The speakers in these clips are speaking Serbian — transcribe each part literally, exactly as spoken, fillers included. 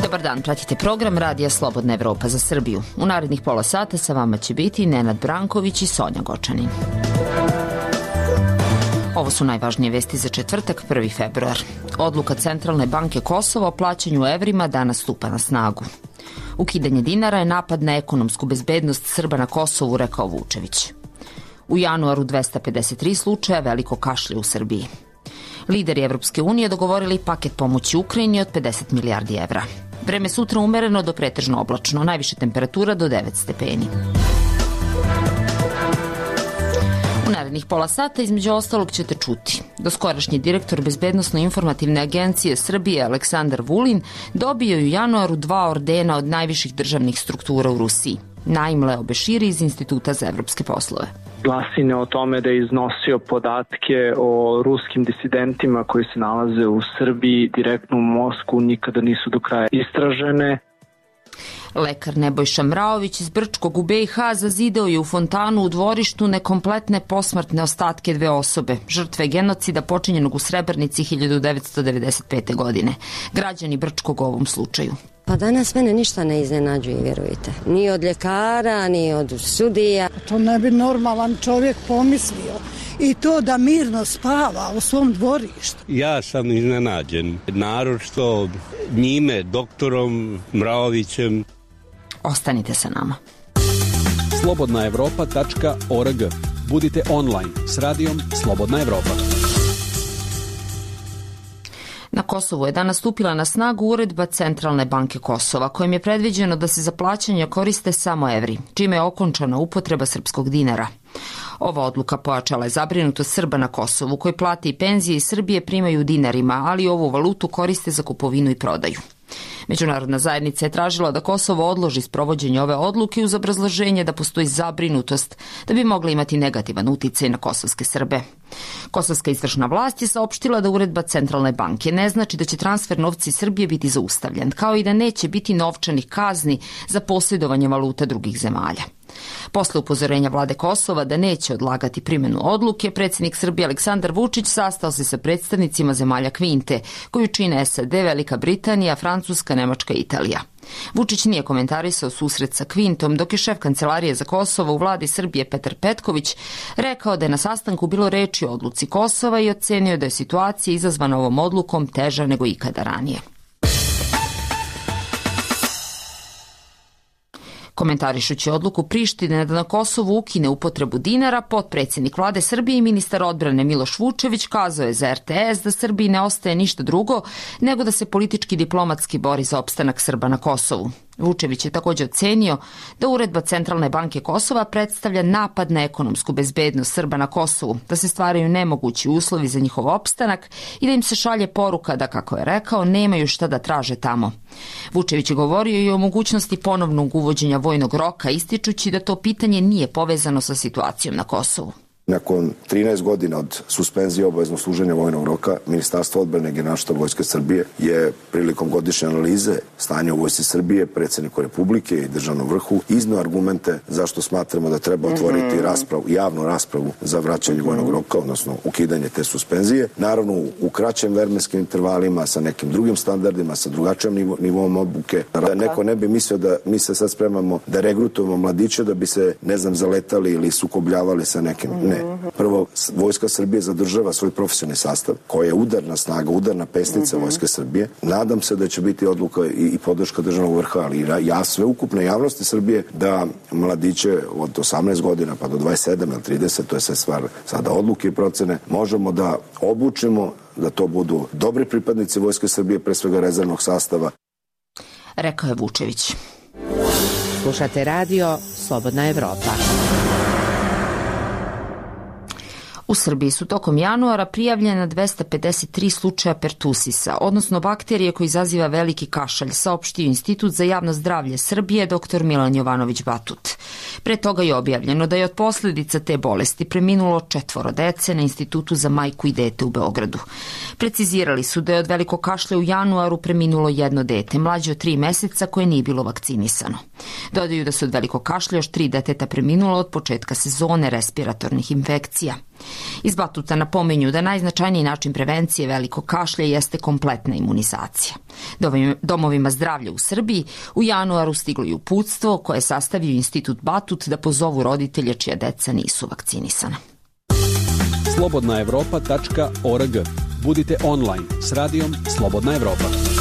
Dobar dan, pratite program Radija Slobodna Evropa za Srbiju. U narednih pola sata sa vama će biti Nenad Branković i Sonja Gočanin. Ovo su najvažnije vesti za četvrtak, prvi februar. Odluka Centralne banke Kosova o plaćanju evrima danas stupa na snagu. Ukidanje dinara je napad na ekonomsku bezbednost Srba na Kosovu, rekao Vučević. U januaru dvesta pedeset tri slučaja veliko kašlje u Srbiji. Lideri Evropske unije dogovorili paket pomoći Ukrajini od pedeset milijardi evra. Vreme sutra umereno do pretežno oblačno, najviše temperatura do devet stepeni. U narednih pola sata između ostalog ćete čuti. Doskorašnji direktor Bezbednosno-informativne agencije Srbije Aleksandar Vulin dobio je u januaru dva ordena od najviših državnih struktura u Rusiji. Naim Leo Beširi iz Instituta za evropske poslove. Glasine o tome da je iznosio podatke o ruskim disidentima koji se nalaze u Srbiji direktno u Moskvu nikada nisu do kraja istražene. Lekar Nebojša Mraović iz Brčkog u be i ha zazidao je u fontanu u dvorištu nekompletne posmrtne ostatke dve osobe, žrtve genocida počinjenog u Srebrenici hiljadu devetsto devedeset pete. godine. Građani Brčkog u ovom slučaju. Pa danas mene ništa ne iznenađuje, vjerujte. Ni od ljekara, ni od sudija. To ne bi normalan čovjek pomislio. I to da mirno spava u svom dvorištu. Ja sam iznenađen, naročito njime, doktorom Mraovićem. Ostanite sa nama. slobodna evropa tačka org. Budite online s radijom Slobodna Evropa. Na Kosovu je danas stupila na snagu uredba Centralne banke Kosova, kojim je predviđeno da se za plaćanje koriste samo evri, čime je okončana upotreba srpskog dinara. Ova odluka pojačala je zabrinutost Srba na Kosovu, koji plate i penzije iz Srbije primaju u dinarima, ali ovu valutu koriste za kupovinu i prodaju. Međunarodna zajednica je tražila da Kosovo odloži sprovođenje ove odluke uz obrazloženje da postoji zabrinutost da bi mogla imati negativan uticaj na kosovske Srbe. Kosovska izvršna vlast je saopštila da uredba Centralne banke ne znači da će transfer novca iz Srbije biti zaustavljen, kao i da neće biti novčanih kazni za posjedovanje valuta drugih zemalja. Posle upozorenja vlade Kosova da neće odlagati primjenu odluke, predsjednik Srbije Aleksandar Vučić sastao se sa predstavnicima zemalja Kvinte, koju čine es a de, Velika Britanija, Francuska, Nemačka i Italija. Vučić nije komentarisao susret sa Kvintom, dok je šef Kancelarije za Kosovo u vladi Srbije Petar Petković rekao da je na sastanku bilo reči o odluci Kosova i ocenio da je situacija izazvana ovom odlukom teža nego ikada ranije. Komentarišući odluku Prištine da na Kosovu ukine upotrebu dinara, potpredsjednik vlade Srbije i ministar odbrane Miloš Vučević kazao je za er te es da Srbiji ne ostaje ništa drugo nego da se politički diplomatski bori za opstanak Srba na Kosovu. Vučević je također ocenio da uredba Centralne banke Kosova predstavlja napad na ekonomsku bezbednost Srba na Kosovu, da se stvaraju nemogući uslovi za njihov opstanak i da im se šalje poruka da, kako je rekao, nemaju šta da traže tamo. Vučević je govorio i o mogućnosti ponovnog uvođenja vojnog roka, ističući da to pitanje nije povezano sa situacijom na Kosovu. Nakon trinaest godina od suspenzije obaveznog služenja vojnog roka, Ministarstvo odbrane i Generalštaba Vojske Srbije je prilikom godišnje analize stanja u Vojsci Srbije, predsjedniku Republike i državnom vrhu izneo argumente zašto smatramo da treba otvoriti raspravu, javnu raspravu za vraćanje vojnog roka, odnosno ukidanje te suspenzije. Naravno, u kraćem vremenskim intervalima, sa nekim drugim standardima, sa drugačijim nivo, nivom obuke. Da neko ne bi mislio da mi se sad spremamo da regrutujemo mladiće da bi se, ne znam, zaletali ili sukobljavali sa nekim. Ne. Prvo, Vojska Srbije zadržava svoj profesionalni sastav, koja je udarna snaga, udarna pesnica Vojske Srbije. Nadam se da će biti odluka i, i podrška državnog vrha, ali i ja sve ukupne javnosti Srbije da mladiće od osamnaest godina pa do dvadeset sedam ili trideset, to je sve stvar sada odluke i procene, možemo da obučimo da to budu dobri pripadnici Vojske Srbije, pre svega rezervnog sastava. Rekao je Vučević. Slušate radio Slobodna Evropa. U Srbiji su tokom januara prijavljena dvesta pedeset tri slučaja pertusisa, odnosno bakterije koji izaziva veliki kašalj, saopštio Institut za javno zdravlje Srbije dr Milan Jovanović Batut. Pre toga je objavljeno da je od posljedica te bolesti preminulo četvoro dece na Institutu za majku i dete u Beogradu. Precizirali su da je od velikog kašlja u januaru preminulo jedno dete, mlađe od tri meseca, koje nije bilo vakcinisano. Dodaju da su od velikog kašlja još tri deteta preminulo od početka sezone respiratornih infekcija. Iz Batuta napominju da najznačajniji način prevencije velikog kašlja jeste kompletna imunizacija. Domovima zdravlja u Srbiji u januaru stiglo je uputstvo koje je sastavio Institut Batut da pozovu roditelje čija deca nisu vakcinisana. slobodna evropa tačka org. Budite online s radijom Slobodna Evropa.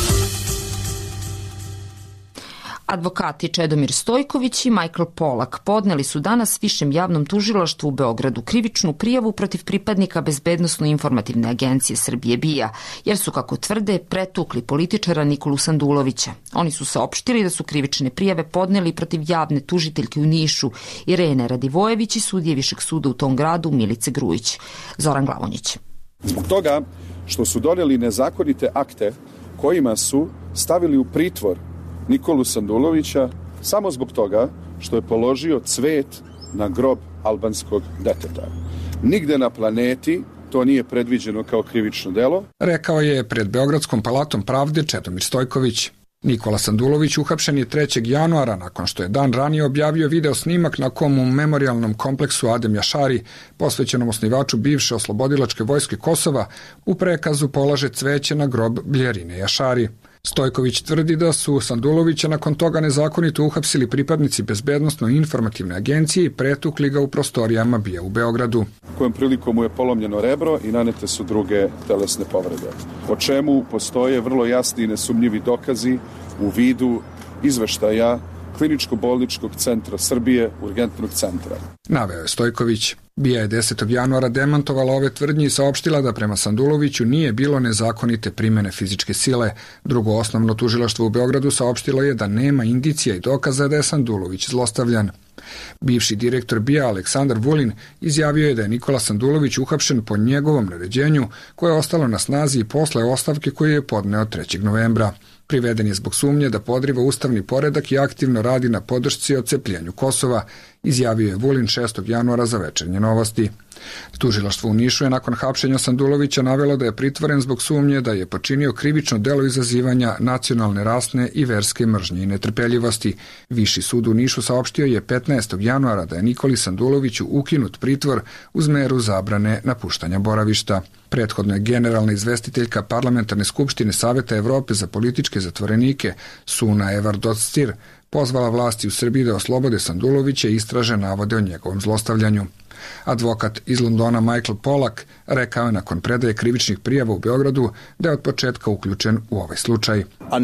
Advokati Čedomir Stojković i Michael Polak podneli su danas Višem javnom tužilaštvu u Beogradu krivičnu prijavu protiv pripadnika Bezbednosno-informativne agencije Srbije B I A, jer su, kako tvrde, pretukli političara Nikolu Sandulovića. Oni su saopštili da su krivične prijave podneli protiv javne tužiteljke u Nišu Irene Radivojević i sudije Višeg suda u tom gradu Milice Grujić. Zoran Glavonjić. Zbog toga što su doneli nezakonite akte kojima su stavili u pritvor Nikolu Sandulovića samo zbog toga što je položio cvet na grob albanskog deteta. Nigde na planeti to nije predviđeno kao krivično delo. Rekao je pred Beogradskom palatom pravde Čedomir Stojković. Nikola Sandulović uhapšen je trećeg januara nakon što je dan ranije objavio video snimak na kom u memorijalnom kompleksu Adem Jašari, posvećenom osnivaču bivše oslobodilačke vojske Kosova, u prekazu polaže cveće na grob Bljerine Jašari. Stojković tvrdi da su Sandulovića nakon toga nezakonito uhapsili pripadnici Bezbednosno-informativne agencije i pretukli ga u prostorijama B I A u Beogradu. Kojom prilikom mu je polomljeno rebro i nanete su druge telesne povrede, o čemu postoje vrlo jasni i nesumnjivi dokazi u vidu izveštaja Kliničko-bolničkog centra Srbije, urgentnog centra. Naveo je Stojković. B I A je desetog januara demantovala ove tvrdnje i saopštila da prema Sanduloviću nije bilo nezakonite primene fizičke sile. Drugo osnovno tužilaštvo u Beogradu saopštilo je da nema indicija i dokaza da je Sandulović zlostavljan. Bivši direktor B I A Aleksandar Vulin izjavio je da je Nikola Sandulović uhapšen po njegovom naređenju koje je ostalo na snazi i posle ostavke koju je podneo trećeg novembra. Priveden je zbog sumnje da podriva ustavni poredak i aktivno radi na podršci odcepljenju Kosova, izjavio je Vulin šestog januara za Večernje novosti. Tužilaštvo u Nišu je nakon hapšenja Sandulovića navelo da je pritvoren zbog sumnje da je počinio krivično delo izazivanja nacionalne, rasne i verske mržnje i netrpeljivosti. Viši sud u Nišu saopštio je petnaestog januara da je Nikoli Sanduloviću ukinut pritvor uz meru zabrane napuštanja boravišta. Prethodno je generalna izvestiteljka Parlamentarne skupštine Saveta Evrope za političke zatvorenike Suna Evardostir pozvala vlasti u Srbiji da oslobode Sandulovića i istraže navode o njegovom zlostavljanju. Advokat iz Londona Michael Polak rekao je nakon predaje krivičnih prijava u Beogradu da je od početka uključen u ovaj slučaj.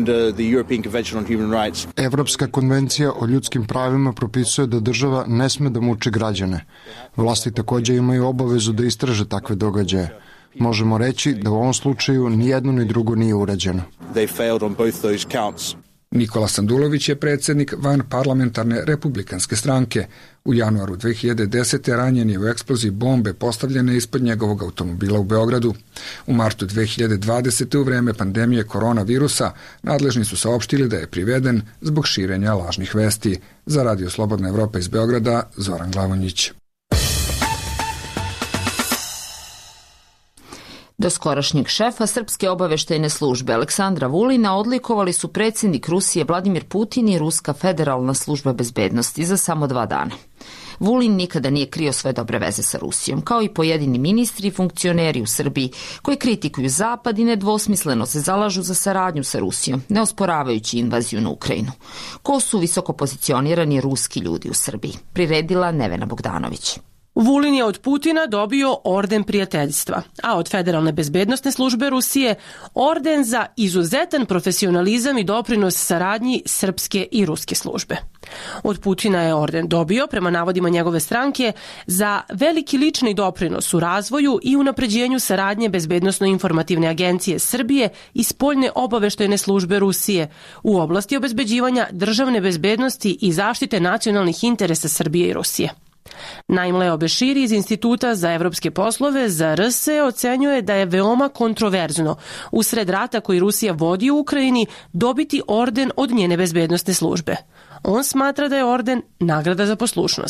Evropska konvencija o ljudskim pravima propisuje da država ne sme da muči građane. Vlasti također imaju obavezu da istraže takve događaje. Možemo reći da u ovom slučaju ni jedno ni drugo nije urađeno. Nikola Sandulović je predsjednik van parlamentarne republikanske stranke. U januaru dve hiljade desete. ranjen je u eksploziji bombe postavljene ispod njegovog automobila u Beogradu. U martu dve hiljade dvadesete. u vreme pandemije koronavirusa nadležni su saopštili da je priveden zbog širenja lažnih vesti. Za Radio Slobodna Evropa iz Beograda, Zoran Glavonjić. Do skorašnjeg šefa Srpske obaveštajne službe Aleksandra Vulina odlikovali su predsjednik Rusije Vladimir Putin i Ruska federalna služba bezbednosti za samo dva dana. Vulin nikada nije krio svoje dobre veze sa Rusijom, kao i pojedini ministri i funkcioneri u Srbiji koji kritikuju Zapad i nedvosmisleno se zalažu za saradnju sa Rusijom, ne osporavajući invaziju na Ukrajinu. Ko su visoko pozicionirani ruski ljudi u Srbiji? Priredila Nevena Bogdanović. Vulin je od Putina dobio orden prijateljstva, a od Federalne bezbednosne službe Rusije orden za izuzetan profesionalizam i doprinos saradnji srpske i ruske službe. Od Putina je orden dobio, prema navodima njegove stranke, za veliki lični doprinos u razvoju i unapređenju saradnje Bezbednosno-informativne agencije Srbije i spoljne obaveštajne službe Rusije u oblasti obezbeđivanja državne bezbednosti i zaštite nacionalnih interesa Srbije i Rusije. Naimleo Beširi iz Instituta za evropske poslove za R S ocenjuje da je veoma kontroverzno usred rata koji Rusija vodi u Ukrajini dobiti orden od njene bezbednosne službe. On smatra da je orden nagrada za poslušnost.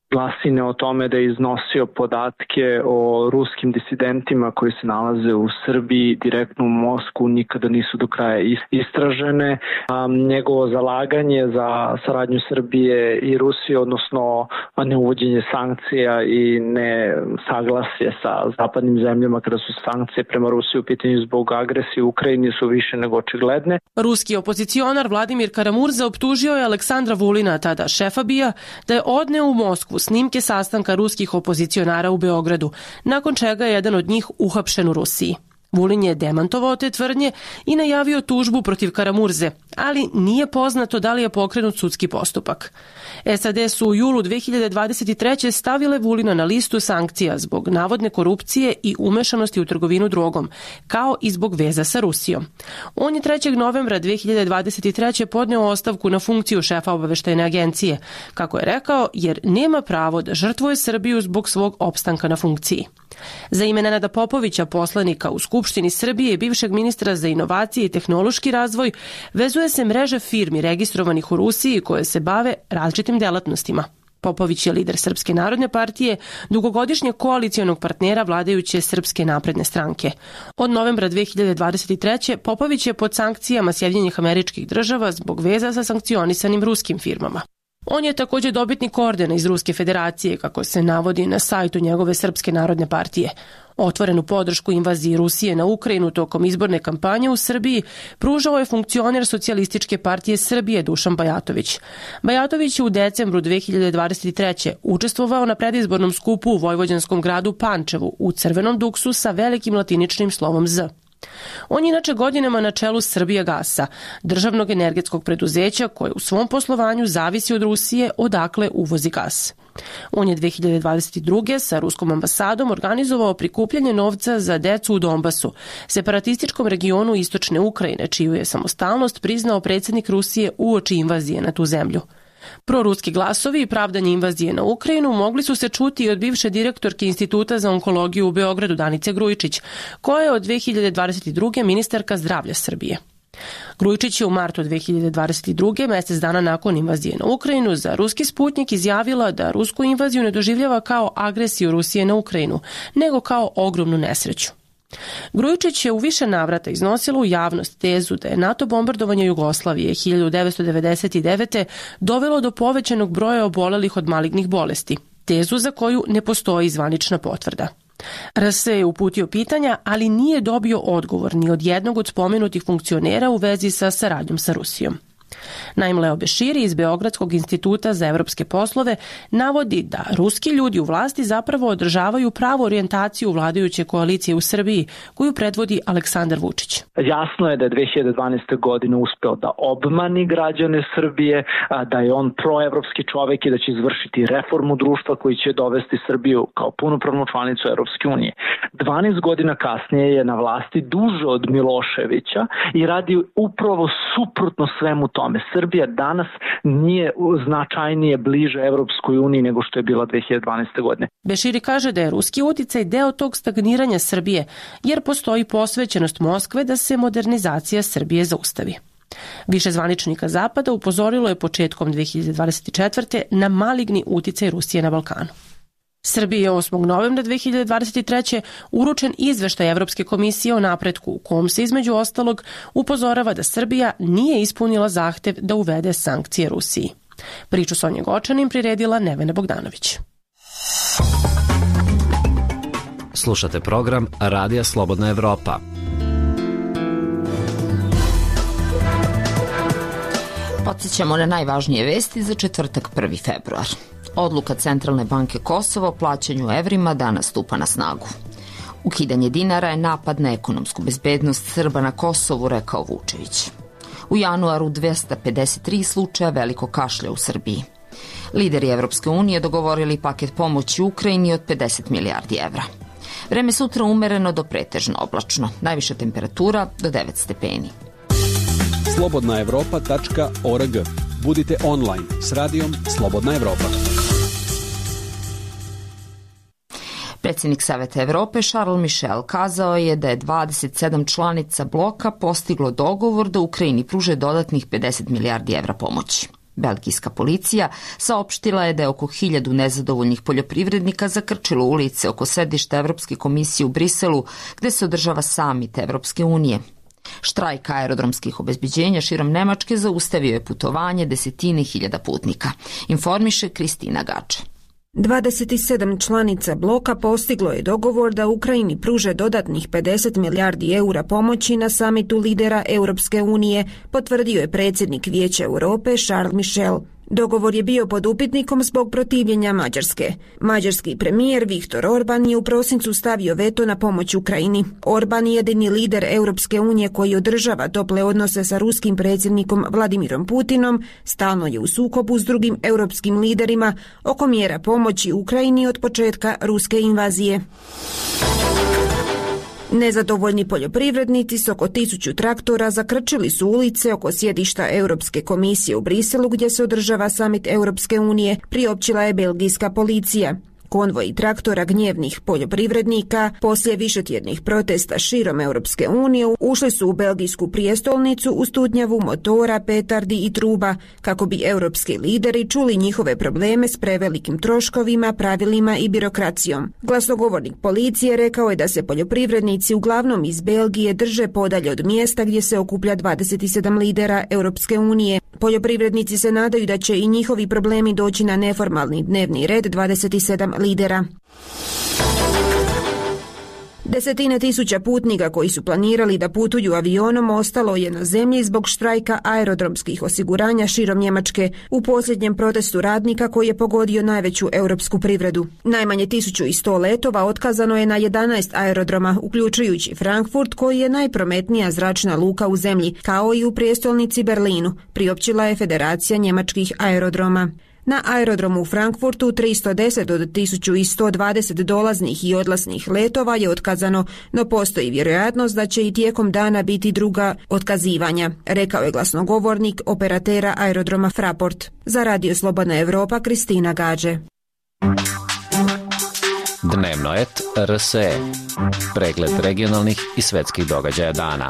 glasine o tome da je iznosio podatke o ruskim disidentima koji se nalaze u Srbiji direktno u Moskvu nikada nisu do kraja istražene. Njegovo zalaganje za saradnju Srbije i Rusije, odnosno neuvođenje sankcija i ne saglasje sa zapadnim zemljama kada su sankcije prema Rusiji u pitanju zbog agresije u Ukrajini su više nego očigledne. Ruski opozicionar Vladimir Karamurza optužio je Aleksandra Vulina, tada šefa B I A, da je odneo u Moskvu snimke sastanka ruskih opozicionara u Beogradu, nakon čega je jedan od njih uhapšen u Rusiji. Vulin je demantovao te tvrdnje i najavio tužbu protiv Karamurze, ali nije poznato da li je pokrenut sudski postupak. S A D su u julu dve hiljade dvadeset treće stavile Vulina na listu sankcija zbog navodne korupcije i umešanosti u trgovinu drogom, kao i zbog veza sa Rusijom. On je trećeg novembra dve hiljade dvadeset treće podneo ostavku na funkciju šefa obaveštajne agencije, kako je rekao, jer nema pravo da žrtvuje Srbiju zbog svog opstanka na funkciji. Za ime Nenada Popovića, poslanika u Skupštini Srbije i bivšeg ministra za inovacije i tehnološki razvoj, vezuje se mreža firmi registrovanih u Rusiji koje se bave različitim delatnostima. Popović je lider Srpske narodne partije, dugogodišnjeg koalicijonog partnera vladajuće Srpske napredne stranke. Od novembra dve hiljade dvadeset treće Popović je pod sankcijama Sjedinjenih Američkih Država zbog veza sa sankcionisanim ruskim firmama. On je također dobitnik ordena iz Ruske federacije, kako se navodi na sajtu njegove Srpske narodne partije. Otvorenu podršku invaziji Rusije na Ukrajinu tokom izborne kampanje u Srbiji pružao je funkcioner Socijalističke partije Srbije Dušan Bajatović. Bajatović je u decembru dve hiljade dvadeset treće učestvovao na predizbornom skupu u vojvođanskom gradu Pančevu u crvenom duksu sa velikim latiničnim slovom Z. On je inače godinama na čelu Srbijagasa, državnog energetskog preduzeća koje u svom poslovanju zavisi od Rusije, odakle uvozi gas. On je dve hiljade dvadeset druge sa ruskom ambasadom organizovao prikupljanje novca za decu u Donbasu, separatističkom regionu istočne Ukrajine, čiju je samostalnost priznao predsjednik Rusije uoči invazije na tu zemlju. Proruski glasovi i pravdanje invazije na Ukrajinu mogli su se čuti i od bivše direktorke Instituta za onkologiju u Beogradu Danice Grujičić, koja je od dve hiljade dvadeset druge ministarka zdravlja Srbije. Grujičić je u martu dve hiljade dvadeset druge, mjesec dana nakon invazije na Ukrajinu, za ruski Sputnik izjavila da rusku invaziju ne doživljava kao agresiju Rusije na Ukrajinu, nego kao ogromnu nesreću. Grujičić je u više navrata iznosila u javnost tezu da je NATO bombardovanje Jugoslavije hiljadu devetsto devedeset devete dovelo do povećanog broja obolelih od malignih bolesti, tezu za koju ne postoji zvanična potvrda. R S je uputio pitanja, ali nije dobio odgovor ni od jednog od spomenutih funkcionera u vezi sa saradnjom sa Rusijom. Naim Leo Beširi iz Beogradskog instituta za evropske poslove navodi da ruski ljudi u vlasti zapravo održavaju pravu orijentaciju vladajuće koalicije u Srbiji koju predvodi Aleksandar Vučić. Jasno je da je dve hiljade dvanaeste. godine uspeo da obmani građane Srbije, da je on proevropski čovek i da će izvršiti reformu društva koji će dovesti Srbiju kao punopravnu članicu Evropske unije. dvanaest godina kasnije je na vlasti duže od Miloševića i radi upravo suprotno svemu tome. Srbija danas nije značajnije bliže Evropskoj uniji nego što je bila dve hiljade dvanaeste. godine. Beširi kaže da je ruski uticaj deo tog stagniranja Srbije, jer postoji posvećenost Moskve da se modernizacija Srbije zaustavi. Više zvaničnika Zapada upozorilo je početkom dve hiljade dvadeset četvrte. na maligni uticaj Rusije na Balkanu. Srbiji je osmog novembra dve hiljade dvadeset treće. uručen izveštaj Evropske komisije o napretku u kom se između ostalog upozorava da Srbija nije ispunila zahtev da uvede sankcije Rusiji. Priču Sonje Gočanin priredila Nevena Bogdanović. Slušate program Radija Slobodna Evropa. Podsjećamo na najvažnije vesti za četvrtak prvi februar. Odluka Centralne banke Kosova o plaćanju evrima danas stupa na snagu. Ukidanje dinara je napad na ekonomsku bezbednost Srba na Kosovu, rekao Vučević. U januaru dvesta pedeset tri slučaja veliko kašlja u Srbiji. Lideri Evropske unije dogovorili paket pomoći Ukrajini od pedeset milijardi evra. Vreme sutra umereno do pretežno oblačno. Najviša temperatura do devet stepeni. slobodna evropa tačka org. Budite online s radijom Slobodna Evropa. Predsjednik Saveta Evrope Charles Michel kazao je da je dvadeset sedam članica bloka postiglo dogovor da Ukrajini pruže dodatnih pedeset milijardi evra pomoći. Belgijska policija saopštila je da je oko hiljadu nezadovoljnih poljoprivrednika zakrčilo ulice oko sedišta Evropske komisije u Briselu, gde se održava samit Evropske unije. Štrajk aerodromskih obezbeđenja širom Nemačke zaustavio je putovanje desetine hiljada putnika, informiše Kristina Gače. dvadeset sedam članica bloka postiglo je dogovor da Ukrajini pruže dodatnih pedeset milijardi eura pomoći na samitu lidera Europske unije, potvrdio je predsjednik Vijeća Europe Charles Michel. Dogovor je bio pod upitnikom zbog protivljenja Mađarske. Mađarski premijer Viktor Orban je u prosincu stavio veto na pomoć Ukrajini. Orban je jedini lider Europske unije koji održava tople odnose sa ruskim predsjednikom Vladimirom Putinom, stalno je u sukobu s drugim europskim liderima oko mjera pomoći Ukrajini od početka ruske invazije. Nezadovoljni poljoprivrednici s oko tisuću traktora zakrčili su ulice oko sjedišta Europske komisije u Briselu gdje se održava samit Europske unije, priopćila je belgijska policija. Konvoji traktora gnjevnih poljoprivrednika poslije višetjednih protesta širom Europske unije ušli su u belgijsku prijestolnicu u stutnjavu motora, petardi i truba kako bi europski lideri čuli njihove probleme s prevelikim troškovima, pravilima i birokracijom. Glasnogovornik policije rekao je da se poljoprivrednici uglavnom iz Belgije drže podalje od mjesta gdje se okuplja dvadeset sedam lidera Europske unije. Poljoprivrednici se nadaju da će i njihovi problemi doći na neformalni dnevni red dvadeset sedam lidera. Desetine tisuća putnika koji su planirali da putuju avionom ostalo je na zemlji zbog štrajka aerodromskih osiguranja širom Njemačke u posljednjem protestu radnika koji je pogodio najveću europsku privredu. Najmanje tisuću sto letova otkazano je na jedanaest aerodroma, uključujući Frankfurt koji je najprometnija zračna luka u zemlji, kao i u prijestolnici Berlinu, priopćila je Federacija njemačkih aerodroma. Na aerodromu u Frankfurtu tristo deset od tisuću sto dvadeset dolaznih i odlasnih letova je otkazano, no postoji vjerojatnost da će i tijekom dana biti druga otkazivanja, rekao je glasnogovornik operatera aerodroma Fraport. Za Radio Slobodna Evropa, Kristina Gađe. Dnevno et R S E. Pregled regionalnih i svetskih događaja dana.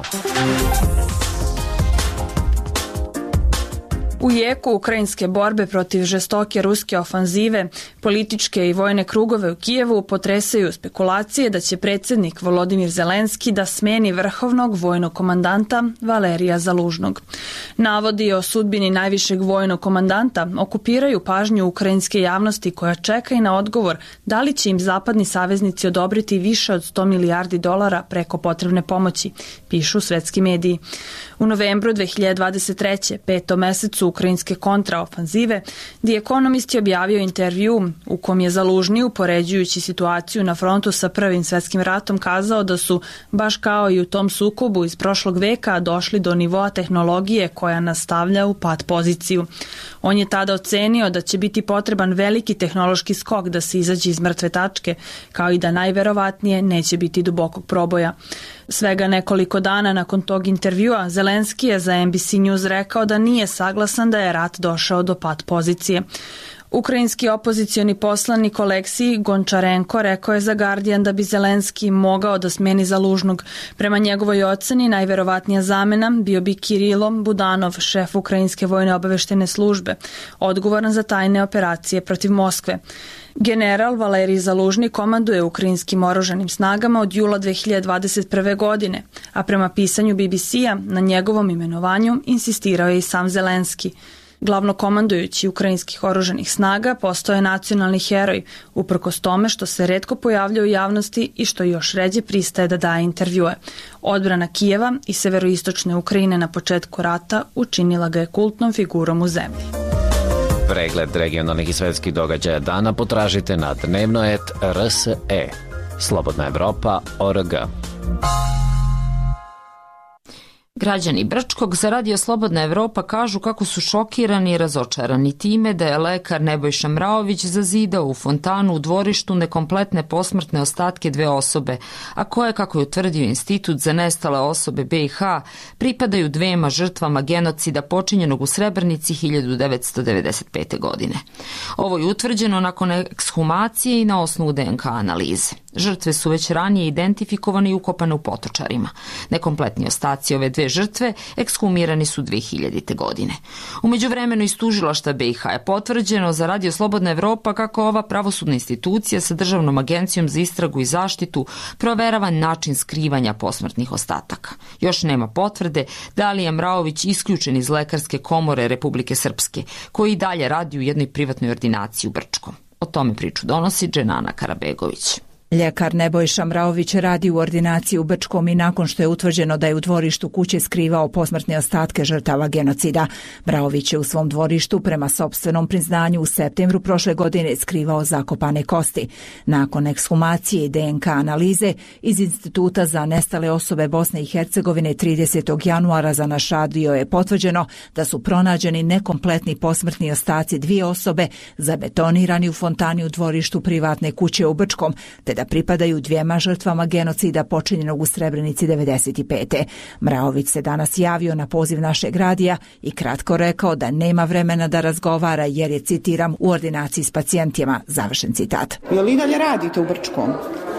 U jeku ukrajinske borbe protiv žestoke ruske ofanzive, političke i vojne krugove u Kijevu potresaju spekulacije da će predsjednik Volodimir Zelenski da smeni vrhovnog vojnog komandanta Valerija Zalužnog. Navodi o sudbini najvišeg vojnog komandanta okupiraju pažnju ukrajinske javnosti koja čeka i na odgovor da li će im zapadni saveznici odobriti više od sto milijardi dolara preko potrebne pomoći, pišu svetski mediji. U novembru dve hiljade dvadeset treće. petom mesecu ukrajinske kontraofanzive, The Economist je objavio intervju u kom je Zalužni, upoređujući situaciju na frontu sa Prvim svetskim ratom, kazao da su, baš kao i u tom sukobu iz prošlog veka, došli do nivoa tehnologije koja nastavlja u pat poziciju. On je tada ocenio da će biti potreban veliki tehnološki skok da se izađe iz mrtve tačke, kao i da najverovatnije neće biti dubokog proboja. Svega nekoliko dana nakon tog intervjua Zelenski je za N B C News rekao da nije saglasan da je rat došao do pat pozicije. Ukrajinski opozicioni poslanik Oleksij Gončarenko rekao je za Guardian da bi Zelenski mogao da smeni Zalužnog. Prema njegovoj oceni najverovatnija zamena bio bi Kirilo Budanov, šef Ukrajinske vojne obaveštene službe, odgovoran za tajne operacije protiv Moskve. General Valerij Zalužni komanduje ukrajinskim oružanim snagama od jula dve hiljade dvadeset prve. godine, a prema pisanju B B C-a na njegovom imenovanju insistirao je i sam Zelenski. Glavnokomandujući ukrajinskih oružanih snaga postao je nacionalni heroj, uprkos tome što se retko pojavlja u javnosti i što još ređe pristaje da daje intervjue. Odbrana Kijeva i severoistočne Ukrajine na početku rata učinila ga je kultnom figurom u zemlji. Pregled regionalnih i svetskih događaja dana potražite na dnevno et R S E. Slobodna Evropa, O R G. Građani Brčkog za Radio Slobodna Evropa kažu kako su šokirani i razočarani time da je lekar Nebojša Mraović zazidao u fontanu u dvorištu nekompletne posmrtne ostatke dve osobe, a koje, kako je utvrdio Institut za nestale osobe B i H, pripadaju dvema žrtvama genocida počinjenog u Srebrenici hiljadu devetsto devedeset pete. godine. Ovo je utvrđeno nakon ekshumacije i na osnovu D N K analize. Žrtve su već ranije identifikovane i ukopane u potočarima. Nekompletni ostaci ove dve žrtve ekshumirani su dve hiljadite. godine. U međuvremenu iz tužilaštva B i H je potvrđeno za Radio Slobodna Evropa kako ova pravosudna institucija sa Državnom agencijom za istragu i zaštitu proverava način skrivanja posmrtnih ostataka. Još nema potvrde da li je Mraović isključen iz Lekarske komore Republike Srpske, koji i dalje radi u jednoj privatnoj ordinaciji u Brčkom. O tome priču donosi Dženana Karabegović. Ljekar Nebojša Mraović radi u ordinaciji u Brčkom i nakon što je utvrđeno da je u dvorištu kuće skrivao posmrtne ostatke žrtava genocida. Mraović je u svom dvorištu prema sopstvenom priznanju u septembru prošle godine skrivao zakopane kosti. Nakon ekshumacije i D N K analize iz Instituta za nestale osobe Bosne i Hercegovine tridesetog januara za naš radio je potvrđeno da su pronađeni nekompletni posmrtni ostaci dvije osobe zabetonirani u fontani u dvorištu privatne kuće u Brčkom, te da pripadaju dvijema žrtvama genocida počinjenog u Srebrenici devedeset pete. Mraović se danas javio na poziv našeg radija i kratko rekao da nema vremena da razgovara jer je, citiram, u ordinaciji s pacijentima, završen citat. Je li dalje radite u Brčkom?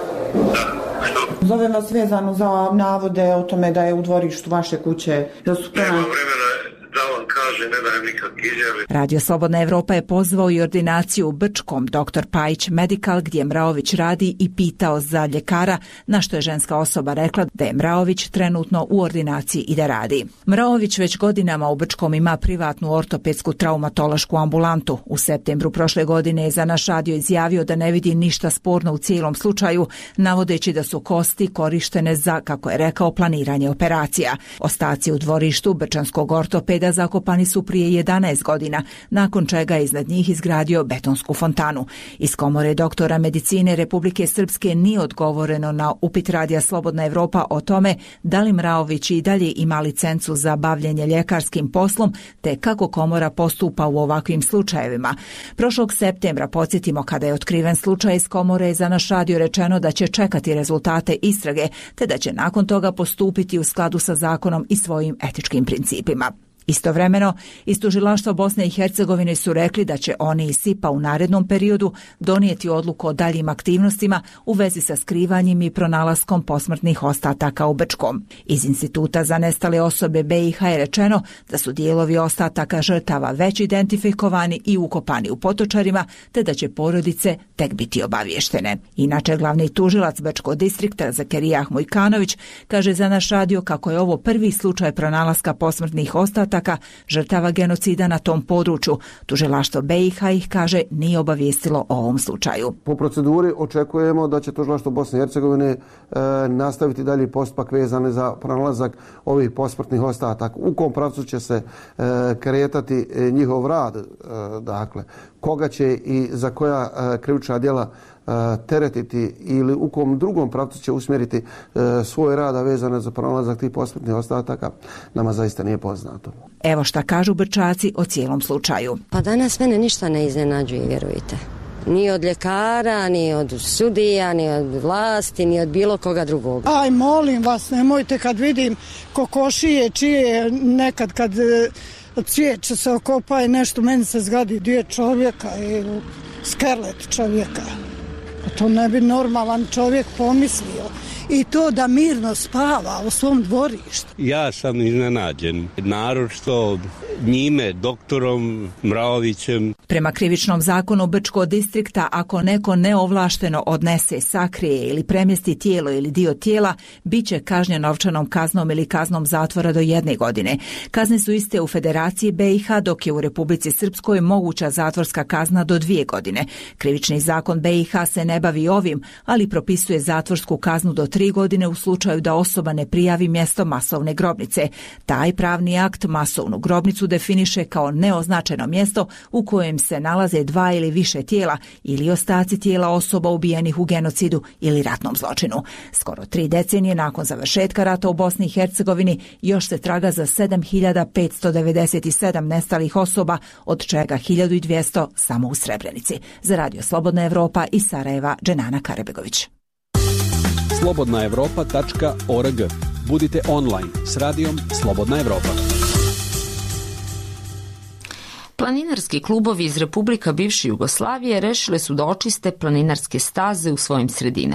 Zovem vas vezano za navode o tome da je u dvorištu vaše kuće, da su to... Nema vremena da vam kaže, ne dajem nikakve izjave. Radio Slobodna Evropa je pozvao i ordinaciju u Brčkom, doktor Pajić Medical, gdje Mraović radi, i pitao za ljekara, na što je ženska osoba rekla da je Mraović trenutno u ordinaciji i da radi. Mraović već godinama u Brčkom ima privatnu ortopedsku traumatološku ambulantu. U septembru prošle godine je za naš radio izjavio da ne vidi ništa sporno u cijelom slučaju, navodeći da su kosti korištene za, kako je rekao, planiranje operacija. Ostaci u dvorištu brčanskog ortopeda zakopani su prije jedanaest godina, nakon čega je iznad njih izgradio betonsku fontanu. Iz komore doktora medicine Republike Srpske nije odgovoreno na upit Radija Slobodna Evropa o tome da li Mraović i dalje ima licencu za bavljenje ljekarskim poslom, te kako komora postupa u ovakvim slučajevima. Prošlog septembra, podsjetimo, kada je otkriven slučaj iz komore, je za naš radio rečeno da će čekati rezultate istrage, te da će nakon toga postupiti u skladu sa zakonom i svojim etičkim principima. Istovremeno, iz tužilaštva Bosne i Hercegovine su rekli da će oni iz S I P-a u narednom periodu donijeti odluku o daljim aktivnostima u vezi sa skrivanjem i pronalaskom posmrtnih ostataka u Brčkom. Iz Instituta za nestale osobe B i H je rečeno da su dijelovi ostataka žrtava već identifikovani i ukopani u potočarima, te da će porodice tek biti obavještene. Inače, glavni tužilac Brčkog distrikta Zakerijah Mujkanović kaže za naš radio kako je ovo prvi slučaj pronalaska posmrtnih ostataka žrtava genocida na tom području. Tužilaštvo B i H ih, kaže, nije obavijestilo o ovom slučaju. Po proceduri očekujemo da će tužilaštvo Bosne i Hercegovine e, nastaviti dalji postupak vezane za pronalazak ovih posmrtnih ostataka. U kom pravcu će se e, kretati e, njihov rad, e, dakle, koga će i za koja e, krivična djela teretiti ili u kom drugom pravcu će usmjeriti e, svoj rada vezane za pronalazak tih posmrtnih ostataka, nama zaista nije poznato. Evo šta kažu Brčaci o cijelom slučaju. Pa danas mene ništa ne iznenađuje, vjerujte. Ni od ljekara, ni od sudija, ni od vlasti, ni od bilo koga drugog. Aj, molim vas, nemojte kad vidim kokošije, čije nekad kad cvijeće se okopa i nešto, meni se zgadi dio čovjeka ili skelet čovjeka. To ne bi normalan čovjek pomislio. I to da mirno spava u svom dvorištu. Ja sam iznenađen, naročito njime, doktorom Mraovićem. Prema krivičnom zakonu Brčkog distrikta, ako neko neovlašteno odnese, sakrije ili premjesti tijelo ili dio tijela, bit će kažnjen novčanom kaznom ili kaznom zatvora do jedne godine. Kazne su iste u Federaciji B i H, dok je u Republici Srpskoj moguća zatvorska kazna do dvije godine. Krivični zakon B i H se ne bavi ovim, ali propisuje zatvorsku kaznu do tri godine u slučaju da osoba ne prijavi mjesto masovne grobnice. Taj pravni akt masovnu grobnicu definiše kao neoznačeno mjesto u kojem se nalaze dva ili više tijela ili ostaci tijela osoba ubijenih u genocidu ili ratnom zločinu. Skoro tri decenije nakon završetka rata u Bosni i Hercegovini još se traga za sedam hiljada petsto devedeset sedam nestalih osoba, od čega hiljadu dvjesto samo u Srebrenici. Za Radio Slobodna Evropa iz Sarajeva, Dženana Karabegović. slobodna evropa tačka org. Budite online s radijom Slobodna Evropa. Planinarski klubovi iz Republika bivše Jugoslavije rešile su da očiste planinarske staze u svojim sredinama.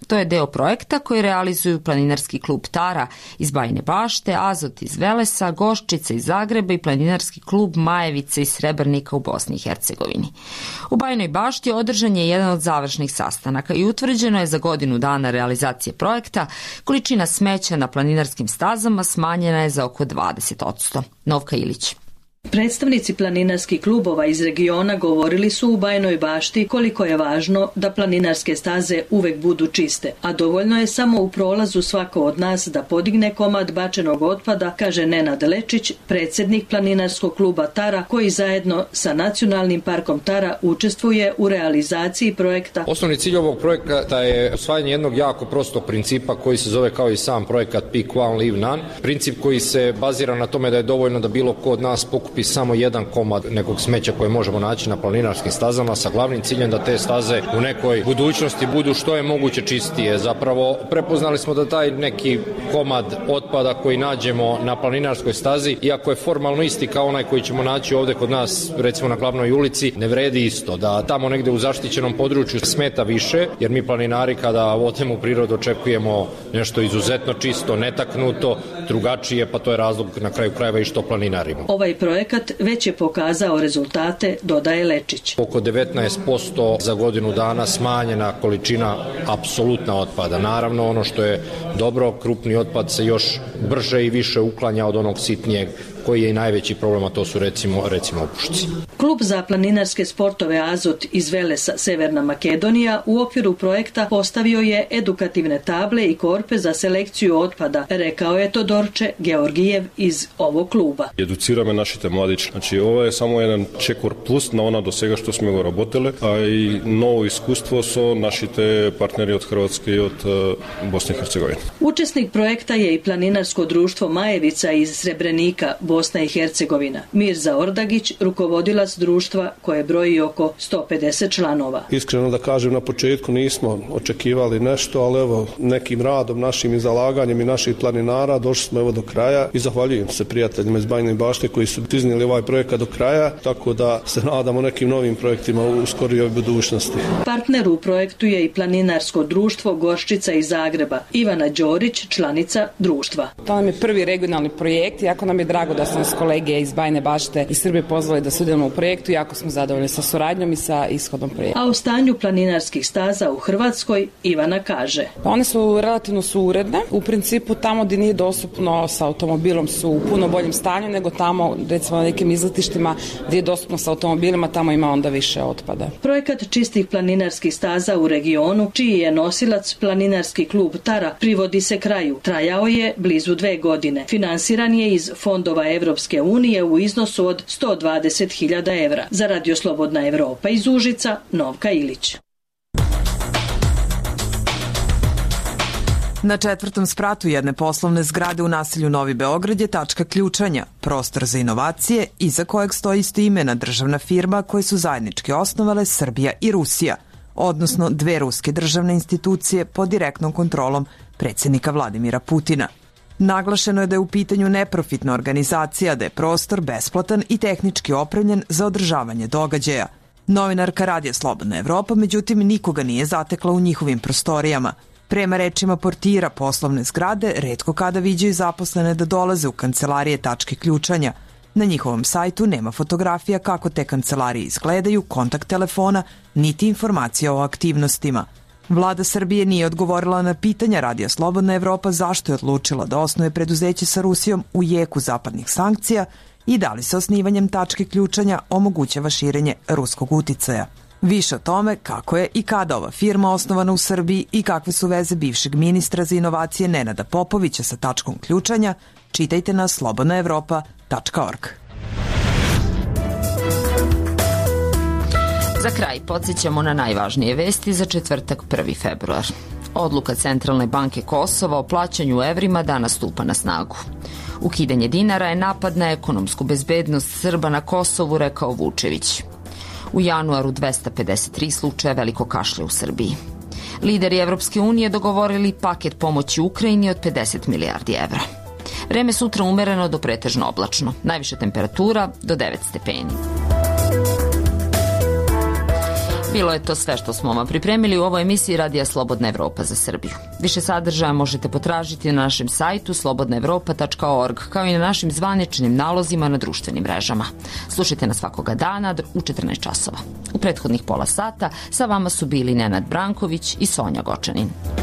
To je deo projekta koji realizuju Planinarski klub Tara iz Bajine Bašte, Azot iz Velesa, Goščice iz Zagreba i Planinarski klub Majevice iz Srebrnika u Bosni i Hercegovini. U Bajinoj Bašti održan je jedan od završnih sastanaka i utvrđeno je za godinu dana realizacije projekta količina smeća na planinarskim stazama smanjena je za oko dvadeset posto. Novka Ilić. Predstavnici planinarskih klubova iz regiona govorili su u Bajinoj Bašti koliko je važno da planinarske staze uvek budu čiste, a dovoljno je samo u prolazu svako od nas da podigne komad bačenog otpada, kaže Nenad Lečić, predsjednik planinarskog kluba Tara, koji zajedno sa Nacionalnim parkom Tara učestvuje u realizaciji projekta. Osnovni cilj ovog projekta je osvajanje jednog jako prostog principa koji se zove kao i sam projekat Pick One, Leave None. Princip koji se bazira na tome da je dovoljno da bilo ko od nas pokupi samo jedan komad nekog smeća koje možemo naći na planinarskim stazama sa glavnim ciljem da te staze u nekoj budućnosti budu što je moguće čistije. Zapravo prepoznali smo da taj neki komad otpada koji nađemo na planinarskoj stazi, iako je formalno isti kao onaj koji ćemo naći ovde kod nas, recimo na glavnoj ulici, ne vredi isto. Da tamo negde u zaštićenom području smeta više, jer mi planinari kada odemo u prirodu očekujemo nešto izuzetno čisto, netaknuto, drugačije, pa to je razlog na kraju krajeva i što planinarimo. Ovaj projekat već je pokazao rezultate, dodaje Lečić. Oko devetnaest posto za godinu dana smanjena količina apsolutna otpada. Naravno, ono što je dobro, krupni otpad se još brže i više uklanja od onog sitnijeg koji je i najveći problem, a to su recimo, recimo opušci. Klub za planinarske sportove Azot iz Velesa, Severna Makedonija, u okviru projekta postavio je edukativne table i korpe za selekciju otpada, rekao je Todorče Georgijev iz ovog kluba. Educirаме нашите младичи. Значи, ова е само еден чекор плюс на она до сега што сме го работеле, а и ново искуство со нашите партнери од Хрватска и од Босна и Херцеговина. Učesnik projekta je i planinarsko društvo Majevica iz Srebrenika, Bosna i Hercegovina. Mirza Ordagić, rukovodilac društva koje broji oko sto pedeset članova. Iskreno da kažem, na početku nismo očekivali nešto, ali evo, nekim radom, našim i zalaganjem i naših planinara došli smo evo do kraja i zahvaljujem se prijateljima iz Bajine Bašte koji su iznijeli ovaj projekat do kraja, tako da se nadamo nekim novim projektima u skorijoj budućnosti. Partner u projektu je i planinarsko društvo Goščica iz Zagreba. Ivana Đorić, članica društva. To nam je prvi regionalni projekt, jako nam je drago da su nas kolege iz Bajine Bašte i Srbije pozvali da sudjelujemo u projektu, jako smo zadovoljni sa suradnjom i sa ishodom projekta. A o stanju planinarskih staza u Hrvatskoj Ivana kaže. One su relativno su uredne, u principu tamo gdje nije dostupno sa automobilom su u puno boljem stanju nego tamo, recimo na nekim izletištima gdje je dostupno sa automobilima, tamo ima onda više otpada. Projekat čistih planinarskih staza u regionu, čiji je nosilac planinarski klub Tara, privodi se kraju. Trajao je blizu dve godine. Finansiran je iz fondova Evropske unije u iznosu od sto dvadeset hiljada evra. Za Radio Slobodna Evropa iz Užica, Novka Ilić. Na četvrtom spratu jedne poslovne zgrade u naselju Novi Beograd je tačka ključanja, prostor za inovacije iza kojeg stoji istoimena državna firma koje su zajednički osnovale Srbija i Rusija, odnosno dve ruske državne institucije pod direktnom kontrolom predsjednika Vladimira Putina. Naglašeno je da je u pitanju neprofitna organizacija, da je prostor besplatan i tehnički opremljen za održavanje događaja. Novinarka Radija Slobodna Evropa, međutim, nikoga nije zatekla u njihovim prostorijama. Prema rečima portira poslovne zgrade, retko kada viđaju zaposlene da dolaze u kancelarije tačke ključanja. Na njihovom sajtu nema fotografija kako te kancelarije izgledaju, kontakt telefona, niti informacija o aktivnostima. Vlada Srbije nije odgovorila na pitanja Radija Slobodna Evropa zašto je odlučila da osnuje preduzeće sa Rusijom u jeku zapadnih sankcija i da li se osnivanjem tačke ključanja omogućava širenje ruskog uticaja. Više o tome kako je i kada ova firma osnovana u Srbiji i kakve su veze bivšeg ministra za inovacije Nenada Popovića sa tačkom ključanja, čitajte na slobodna evropa tačka org. Za kraj podsjećamo na najvažnije vesti za četvrtak prvi februar. Odluka Centralne banke Kosova o plaćanju evrima danas stupa na snagu. Ukidanje dinara je napad na ekonomsku bezbednost Srba na Kosovu, rekao Vučević. U januaru dvesta pedeset tri slučaja veliko kašlja u Srbiji. Lideri Evropske unije dogovorili paket pomoći Ukrajini od pedeset milijardi evra. Vreme sutra umereno do pretežno oblačno. Najviša temperatura do devet stepeni. Bilo je to sve što smo vam pripremili u ovoj emisiji Radija Slobodna Evropa za Srbiju. Više sadržaja možete potražiti na našem sajtu slobodna evropa tačka org, kao i na našim zvaničnim nalozima na društvenim mrežama. Slušajte nas svakoga dana u četrnaest časova. U prethodnih pola sata sa vama su bili Nenad Branković i Sonja Gočanin.